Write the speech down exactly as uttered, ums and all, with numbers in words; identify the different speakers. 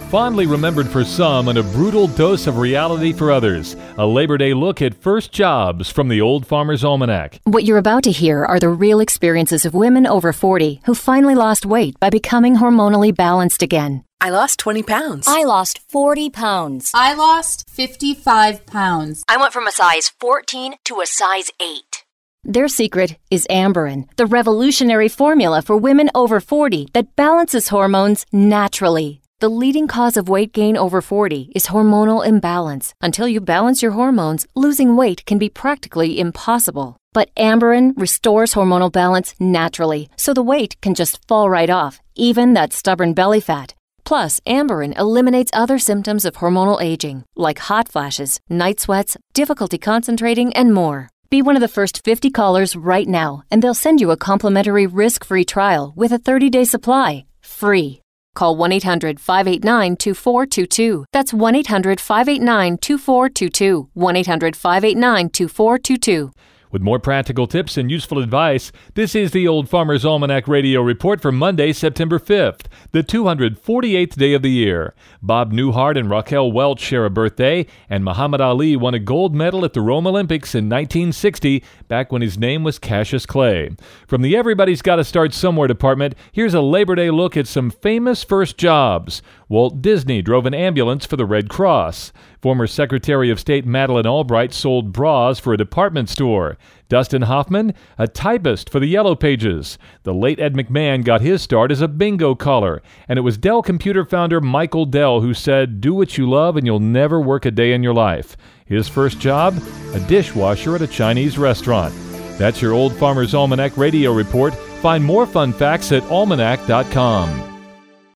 Speaker 1: Fondly remembered for some and a brutal dose of reality for others. A Labor Day look at first jobs from the Old Farmer's Almanac.
Speaker 2: What you're about to hear are the real experiences of women over forty who finally lost weight by becoming hormonally balanced again.
Speaker 3: I lost twenty pounds.
Speaker 4: I lost forty pounds.
Speaker 5: I lost fifty-five pounds.
Speaker 4: I went from a size fourteen to a size eight.
Speaker 2: Their secret is Amberen, the revolutionary formula for women over forty that balances hormones naturally. The leading cause of weight gain over forty is hormonal imbalance. Until you balance your hormones, losing weight can be practically impossible. But Amberen restores hormonal balance naturally, so the weight can just fall right off, even that stubborn belly fat. Plus, Amberen eliminates other symptoms of hormonal aging, like hot flashes, night sweats, difficulty concentrating, and more. Be one of the first fifty callers right now, and they'll send you a complimentary risk-free trial with a thirty-day supply, free. Call one eight hundred five eight nine two four two two. That's one eight hundred five eight nine two four two two. one eight hundred five eight nine two four two two.
Speaker 1: With more practical tips and useful advice, this is the Old Farmer's Almanac Radio Report for Monday, September fifth, the two hundred forty-eighth day of the year. Bob Newhart and Raquel Welch share a birthday, and Muhammad Ali won a gold medal at the Rome Olympics in nineteen sixty, back when his name was Cassius Clay. From the Everybody's Gotta Start Somewhere department, here's a Labor Day look at some famous first jobs. Walt Disney drove an ambulance for the Red Cross. Former Secretary of State Madeleine Albright sold bras for a department store. Dustin Hoffman, a typist for the Yellow Pages. The late Ed McMahon got his start as a bingo caller. And it was Dell Computer founder Michael Dell who said, "Do what you love and you'll never work a day in your life." His first job? A dishwasher at a Chinese restaurant. That's your Old Farmer's Almanac Radio Report. Find more fun facts at almanac dot com.